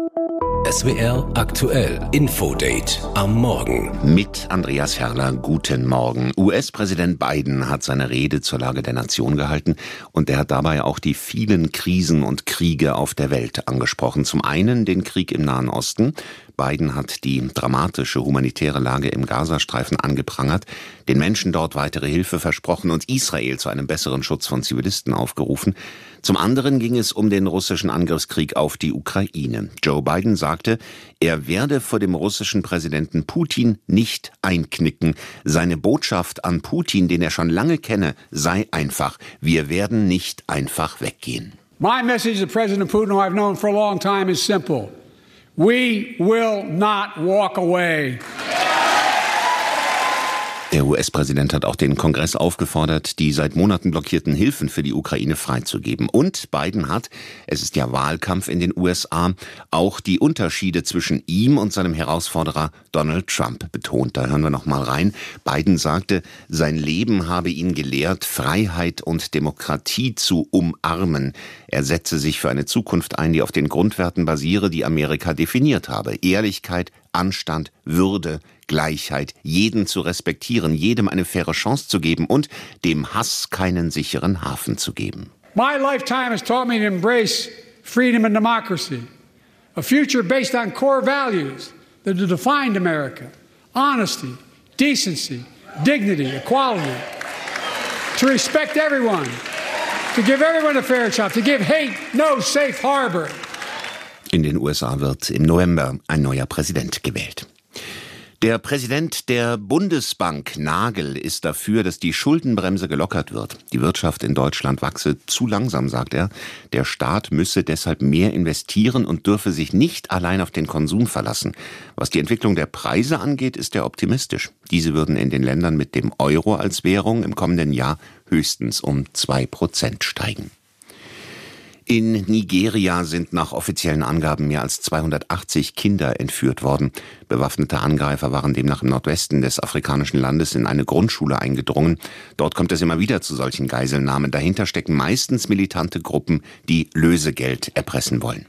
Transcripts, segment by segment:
SWR aktuell Infodate am Morgen. Mit Andreas Herrler, guten Morgen. US-Präsident Biden hat seine Rede zur Lage der Nation gehalten und er hat dabei auch die vielen Krisen und Kriege auf der Welt angesprochen. Zum einen den Krieg im Nahen Osten. Biden hat die dramatische humanitäre Lage im Gazastreifen angeprangert, den Menschen dort weitere Hilfe versprochen und Israel zu einem besseren Schutz von Zivilisten aufgerufen. Zum anderen ging es um den russischen Angriffskrieg auf die Ukraine. Joe Biden sagte, er werde vor dem russischen Präsidenten Putin nicht einknicken. Seine Botschaft an Putin, den er schon lange kenne, sei einfach: Wir werden nicht einfach weggehen. My message to President Putin, who I've known for a long time, is simple. We will not walk away. Der US-Präsident hat auch den Kongress aufgefordert, die seit Monaten blockierten Hilfen für die Ukraine freizugeben. Und Biden hat, es ist ja Wahlkampf in den USA, auch die Unterschiede zwischen ihm und seinem Herausforderer Donald Trump betont. Da hören wir noch mal rein. Biden sagte, sein Leben habe ihn gelehrt, Freiheit und Demokratie zu umarmen. Er setze sich für eine Zukunft ein, die auf den Grundwerten basiere, die Amerika definiert habe. Ehrlichkeit, Anstand, Würde, Gleichheit, jeden zu respektieren, jedem eine faire Chance zu geben und dem Hass keinen sicheren Hafen zu geben. My lifetime has taught me to embrace freedom and democracy, a future based on core values that have defined America: honesty, decency, dignity, equality, to respect everyone, to give everyone a fair shot, to give hate no safe harbor. In den USA wird im November ein neuer Präsident gewählt. Der Präsident der Bundesbank, Nagel, ist dafür, dass die Schuldenbremse gelockert wird. Die Wirtschaft in Deutschland wachse zu langsam, sagt er. Der Staat müsse deshalb mehr investieren und dürfe sich nicht allein auf den Konsum verlassen. Was die Entwicklung der Preise angeht, ist er optimistisch. Diese würden in den Ländern mit dem Euro als Währung im kommenden Jahr höchstens um 2% steigen. In Nigeria sind nach offiziellen Angaben mehr als 280 Kinder entführt worden. Bewaffnete Angreifer waren demnach im Nordwesten des afrikanischen Landes in eine Grundschule eingedrungen. Dort kommt es immer wieder zu solchen Geiselnahmen. Dahinter stecken meistens militante Gruppen, die Lösegeld erpressen wollen.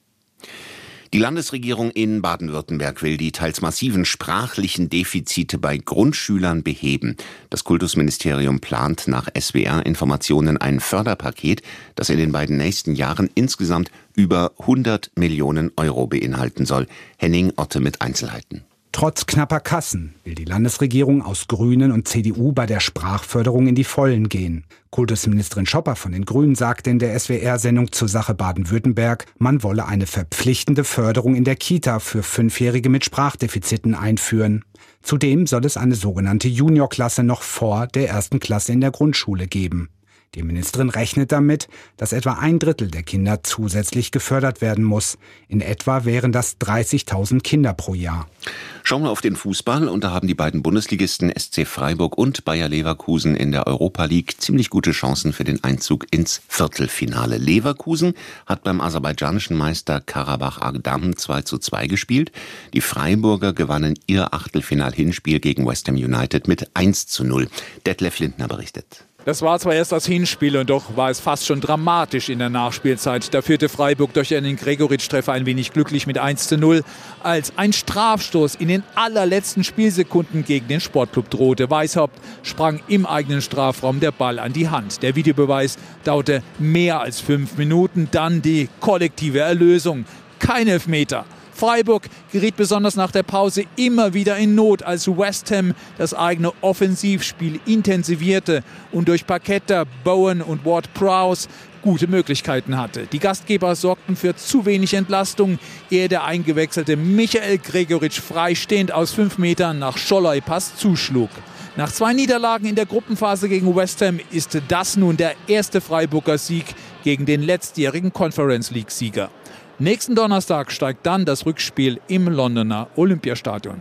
Die Landesregierung in Baden-Württemberg will die teils massiven sprachlichen Defizite bei Grundschülern beheben. Das Kultusministerium plant nach SWR-Informationen ein Förderpaket, das in den beiden nächsten Jahren insgesamt über 100 Millionen Euro beinhalten soll. Henning Otte mit Einzelheiten. Trotz knapper Kassen will die Landesregierung aus Grünen und CDU bei der Sprachförderung in die Vollen gehen. Kultusministerin Schopper von den Grünen sagte in der SWR-Sendung zur Sache Baden-Württemberg, man wolle eine verpflichtende Förderung in der Kita für 5-Jährige mit Sprachdefiziten einführen. Zudem soll es eine sogenannte Juniorklasse noch vor der 1. Klasse in der Grundschule geben. Die Ministerin rechnet damit, dass etwa 1/3 der Kinder zusätzlich gefördert werden muss. In etwa wären das 30.000 Kinder pro Jahr. Schauen wir auf den Fußball, und da haben die beiden Bundesligisten SC Freiburg und Bayer Leverkusen in der Europa League ziemlich gute Chancen für den Einzug ins Viertelfinale. Leverkusen hat beim aserbaidschanischen Meister Karabach Agdam 2:2 gespielt. Die Freiburger gewannen ihr Achtelfinal-Hinspiel gegen West Ham United mit 1:0. Detlef Lindner berichtet. Das war zwar erst das Hinspiel, und doch war es fast schon dramatisch in der Nachspielzeit. Da führte Freiburg durch einen Gregoritsch-Treffer ein wenig glücklich mit 1:0. Als ein Strafstoß in den allerletzten Spielsekunden gegen den Sportclub drohte. Weishaupt sprang im eigenen Strafraum der Ball an die Hand. Der Videobeweis dauerte mehr als 5 Minuten. Dann die kollektive Erlösung. Kein Elfmeter. Freiburg geriet besonders nach der Pause immer wieder in Not, als West Ham das eigene Offensivspiel intensivierte und durch Paqueta, Bowen und Ward-Prowse gute Möglichkeiten hatte. Die Gastgeber sorgten für zu wenig Entlastung, ehe der eingewechselte Michael Gregoritsch freistehend aus 5 Metern nach Scholloy-Pass zuschlug. Nach 2 Niederlagen in der Gruppenphase gegen West Ham ist das nun der erste Freiburger Sieg gegen den letztjährigen Conference League-Sieger. Nächsten Donnerstag steigt dann das Rückspiel im Londoner Olympiastadion.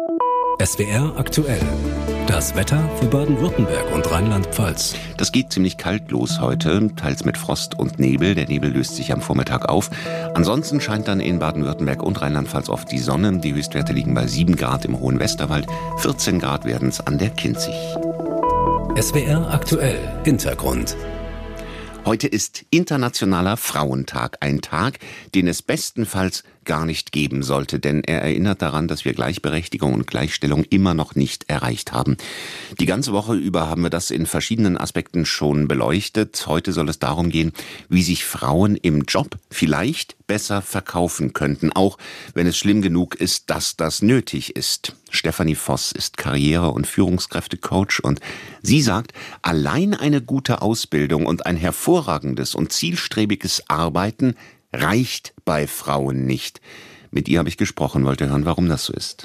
SWR aktuell. Das Wetter für Baden-Württemberg und Rheinland-Pfalz. Das geht ziemlich kalt los heute, teils mit Frost und Nebel. Der Nebel löst sich am Vormittag auf. Ansonsten scheint dann in Baden-Württemberg und Rheinland-Pfalz oft die Sonne. Die Höchstwerte liegen bei 7 Grad im hohen Westerwald, 14 Grad werden es an der Kinzig. SWR aktuell. Hintergrund. Heute ist Internationaler Frauentag, ein Tag, den es bestenfalls gar nicht geben sollte, denn er erinnert daran, dass wir Gleichberechtigung und Gleichstellung immer noch nicht erreicht haben. Die ganze Woche über haben wir das in verschiedenen Aspekten schon beleuchtet. Heute soll es darum gehen, wie sich Frauen im Job vielleicht besser verkaufen könnten, auch wenn es schlimm genug ist, dass das nötig ist. Stefanie Voss ist Karriere- und Führungskräftecoach und sie sagt, allein eine gute Ausbildung und ein hervorragendes und zielstrebiges Arbeiten reicht bei Frauen nicht. Mit ihr habe ich gesprochen, wollte hören, warum das so ist.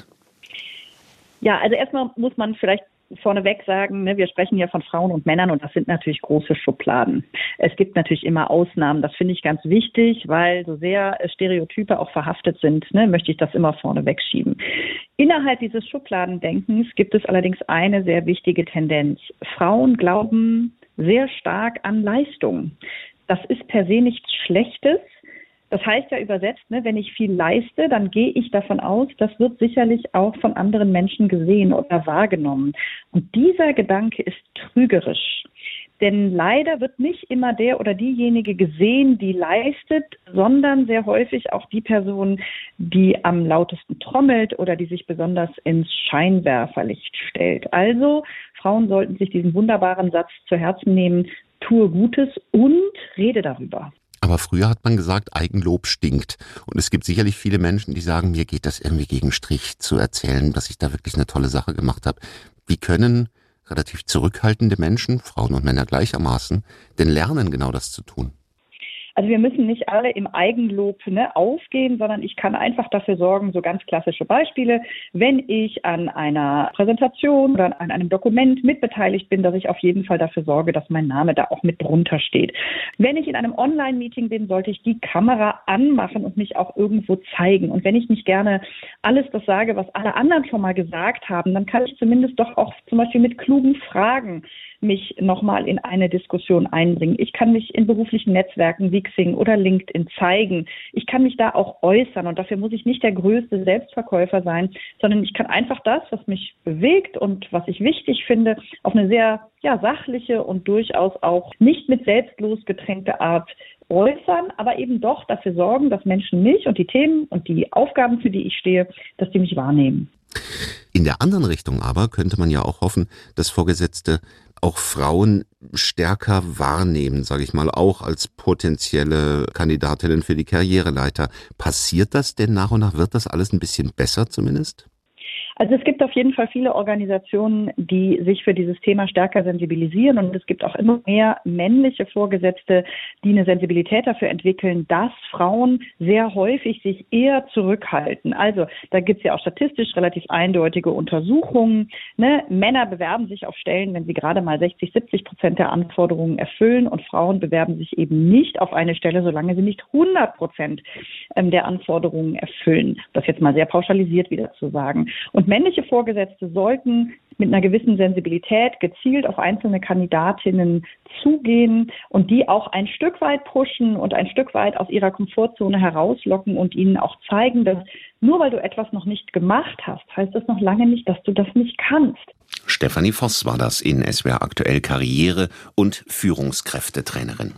Ja, also erstmal muss man vielleicht vorneweg sagen, wir sprechen ja von Frauen und Männern und das sind natürlich große Schubladen. Es gibt natürlich immer Ausnahmen, das finde ich ganz wichtig, weil so sehr Stereotype auch verhaftet sind, möchte ich das immer vorneweg schieben. Innerhalb dieses Schubladendenkens gibt es allerdings eine sehr wichtige Tendenz. Frauen glauben sehr stark an Leistung. Das ist per se nichts Schlechtes. Das heißt ja übersetzt, wenn ich viel leiste, dann gehe ich davon aus, das wird sicherlich auch von anderen Menschen gesehen oder wahrgenommen. Und dieser Gedanke ist trügerisch. Denn leider wird nicht immer der oder diejenige gesehen, die leistet, sondern sehr häufig auch die Person, die am lautesten trommelt oder die sich besonders ins Scheinwerferlicht stellt. Also Frauen sollten sich diesen wunderbaren Satz zu Herzen nehmen, tue Gutes und rede darüber. Aber früher hat man gesagt, Eigenlob stinkt. Und es gibt sicherlich viele Menschen, die sagen, mir geht das irgendwie gegen Strich zu erzählen, dass ich da wirklich eine tolle Sache gemacht habe. Wie können relativ zurückhaltende Menschen, Frauen und Männer gleichermaßen, denn lernen, genau das zu tun? Also wir müssen nicht alle im Eigenlob aufgehen, sondern ich kann einfach dafür sorgen, so ganz klassische Beispiele, wenn ich an einer Präsentation oder an einem Dokument mitbeteiligt bin, dass ich auf jeden Fall dafür sorge, dass mein Name da auch mit drunter steht. Wenn ich in einem Online-Meeting bin, sollte ich die Kamera anmachen und mich auch irgendwo zeigen. Und wenn ich nicht gerne alles das sage, was alle anderen schon mal gesagt haben, dann kann ich zumindest doch auch zum Beispiel mit klugen Fragen mich nochmal in eine Diskussion einbringen. Ich kann mich in beruflichen Netzwerken wie Xing oder LinkedIn zeigen. Ich kann mich da auch äußern und dafür muss ich nicht der größte Selbstverkäufer sein, sondern ich kann einfach das, was mich bewegt und was ich wichtig finde, auf eine sehr sachliche und durchaus auch nicht mit selbstlos getränkte Art äußern, aber eben doch dafür sorgen, dass Menschen mich und die Themen und die Aufgaben, für die ich stehe, dass die mich wahrnehmen. In der anderen Richtung aber könnte man ja auch hoffen, dass Vorgesetzte auch Frauen stärker wahrnehmen, sage ich mal, auch als potenzielle Kandidatinnen für die Karriereleiter. Passiert das denn nach und nach? Wird das alles ein bisschen besser zumindest? Also es gibt auf jeden Fall viele Organisationen, die sich für dieses Thema stärker sensibilisieren und es gibt auch immer mehr männliche Vorgesetzte, die eine Sensibilität dafür entwickeln, dass Frauen sehr häufig sich eher zurückhalten. Also da gibt es ja auch statistisch relativ eindeutige Untersuchungen. Männer bewerben sich auf Stellen, wenn sie gerade mal 60-70% der Anforderungen erfüllen und Frauen bewerben sich eben nicht auf eine Stelle, solange sie nicht 100% der Anforderungen erfüllen. Das jetzt mal sehr pauschalisiert wieder zu sagen. Und männliche Vorgesetzte sollten mit einer gewissen Sensibilität gezielt auf einzelne Kandidatinnen zugehen und die auch ein Stück weit pushen und ein Stück weit aus ihrer Komfortzone herauslocken und ihnen auch zeigen, dass nur weil du etwas noch nicht gemacht hast, heißt das noch lange nicht, dass du das nicht kannst. Stefanie Voss war das in SWR Aktuell Karriere- und Führungskräftetrainerin.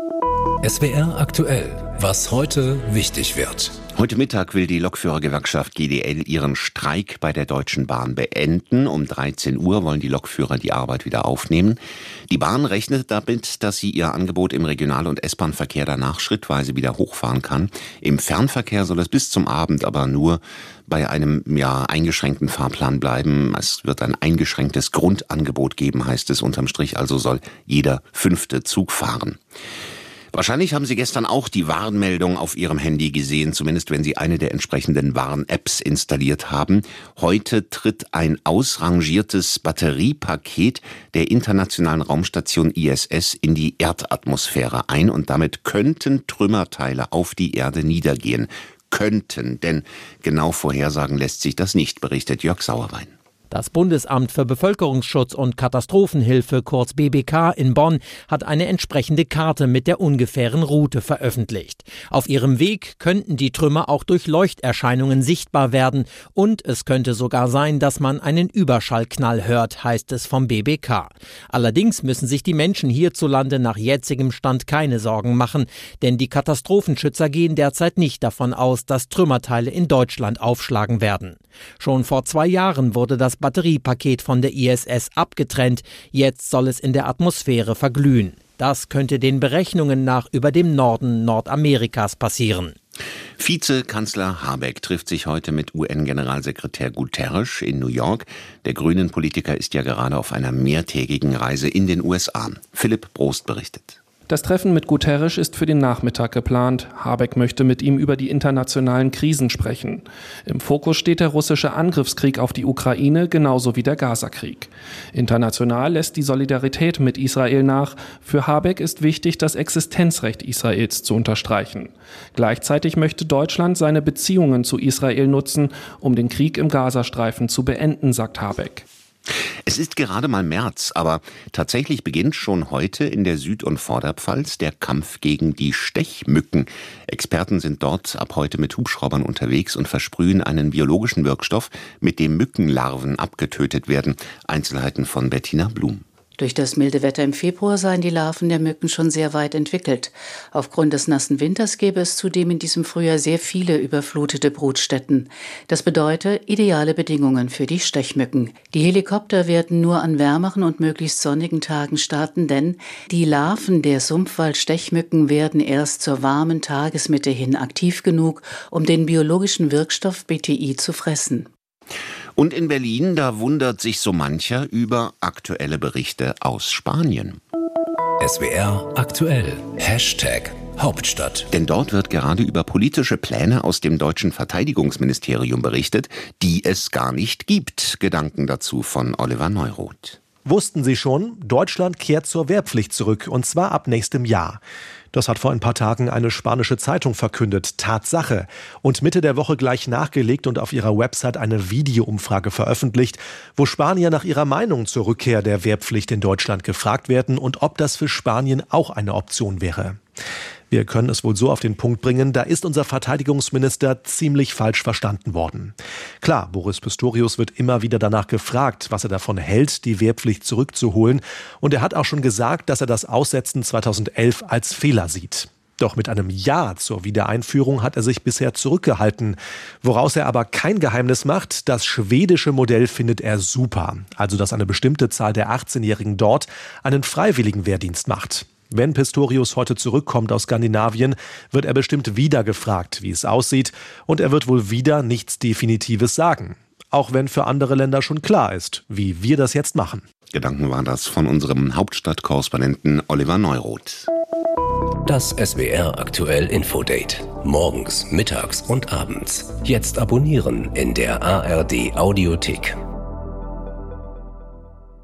SWR Aktuell, was heute wichtig wird. Heute Mittag will die Lokführergewerkschaft GDL ihren Streik bei der Deutschen Bahn beenden. Um 13 Uhr wollen die Lokführer die Arbeit wieder aufnehmen. Die Bahn rechnet damit, dass sie ihr Angebot im Regional- und S-Bahn-Verkehr danach schrittweise wieder hochfahren kann. Im Fernverkehr soll es bis zum Abend aber nur bei einem eingeschränkten Fahrplan bleiben. Es wird ein eingeschränktes Grundangebot geben, heißt es unterm Strich. Also soll jeder 5. Zug fahren. Wahrscheinlich haben Sie gestern auch die Warnmeldung auf Ihrem Handy gesehen, zumindest wenn Sie eine der entsprechenden Warn-Apps installiert haben. Heute tritt ein ausrangiertes Batteriepaket der internationalen Raumstation ISS in die Erdatmosphäre ein und damit könnten Trümmerteile auf die Erde niedergehen. Könnten, denn genau vorhersagen lässt sich das nicht, berichtet Jörg Sauerwein. Das Bundesamt für Bevölkerungsschutz und Katastrophenhilfe, kurz BBK in Bonn, hat eine entsprechende Karte mit der ungefähren Route veröffentlicht. Auf ihrem Weg könnten die Trümmer auch durch Leuchterscheinungen sichtbar werden und es könnte sogar sein, dass man einen Überschallknall hört, heißt es vom BBK. Allerdings müssen sich die Menschen hierzulande nach jetzigem Stand keine Sorgen machen, denn die Katastrophenschützer gehen derzeit nicht davon aus, dass Trümmerteile in Deutschland aufschlagen werden. Schon vor 2 Jahren wurde das Batteriepaket von der ISS abgetrennt. Jetzt soll es in der Atmosphäre verglühen. Das könnte den Berechnungen nach über dem Norden Nordamerikas passieren. Vizekanzler Habeck trifft sich heute mit UN-Generalsekretär Guterres in New York. Der Grünen-Politiker ist ja gerade auf einer mehrtägigen Reise in den USA. Philipp Brost berichtet. Das Treffen mit Guterres ist für den Nachmittag geplant. Habeck möchte mit ihm über die internationalen Krisen sprechen. Im Fokus steht der russische Angriffskrieg auf die Ukraine, genauso wie der Gazakrieg. International lässt die Solidarität mit Israel nach. Für Habeck ist wichtig, das Existenzrecht Israels zu unterstreichen. Gleichzeitig möchte Deutschland seine Beziehungen zu Israel nutzen, um den Krieg im Gazastreifen zu beenden, sagt Habeck. Es ist gerade mal März, aber tatsächlich beginnt schon heute in der Süd- und Vorderpfalz der Kampf gegen die Stechmücken. Experten sind dort ab heute mit Hubschraubern unterwegs und versprühen einen biologischen Wirkstoff, mit dem Mückenlarven abgetötet werden. Einzelheiten von Bettina Blum. Durch das milde Wetter im Februar seien die Larven der Mücken schon sehr weit entwickelt. Aufgrund des nassen Winters gäbe es zudem in diesem Frühjahr sehr viele überflutete Brutstätten. Das bedeutet ideale Bedingungen für die Stechmücken. Die Helikopter werden nur an wärmeren und möglichst sonnigen Tagen starten, denn die Larven der Sumpfwald-Stechmücken werden erst zur warmen Tagesmitte hin aktiv genug, um den biologischen Wirkstoff BTI zu fressen. Und in Berlin, da wundert sich so mancher über aktuelle Berichte aus Spanien. SWR aktuell. #Hauptstadt. Denn dort wird gerade über politische Pläne aus dem deutschen Verteidigungsministerium berichtet, die es gar nicht gibt. Gedanken dazu von Oliver Neuroth. Wussten Sie schon, Deutschland kehrt zur Wehrpflicht zurück, und zwar ab nächstem Jahr. Das hat vor ein paar Tagen eine spanische Zeitung verkündet, Tatsache. Und Mitte der Woche gleich nachgelegt und auf ihrer Website eine Videoumfrage veröffentlicht, wo Spanier nach ihrer Meinung zur Rückkehr der Wehrpflicht in Deutschland gefragt werden und ob das für Spanien auch eine Option wäre. Wir können es wohl so auf den Punkt bringen, da ist unser Verteidigungsminister ziemlich falsch verstanden worden. Klar, Boris Pistorius wird immer wieder danach gefragt, was er davon hält, die Wehrpflicht zurückzuholen. Und er hat auch schon gesagt, dass er das Aussetzen 2011 als Fehler sieht. Doch mit einem Ja zur Wiedereinführung hat er sich bisher zurückgehalten. Woraus er aber kein Geheimnis macht, das schwedische Modell findet er super. Also, dass eine bestimmte Zahl der 18-Jährigen dort einen freiwilligen Wehrdienst macht. Wenn Pistorius heute zurückkommt aus Skandinavien, wird er bestimmt wieder gefragt, wie es aussieht. Und er wird wohl wieder nichts Definitives sagen. Auch wenn für andere Länder schon klar ist, wie wir das jetzt machen. Gedanken war das von unserem Hauptstadtkorrespondenten Oliver Neuroth. Das SWR aktuell Infodate. Morgens, mittags und abends. Jetzt abonnieren in der ARD Audiothek.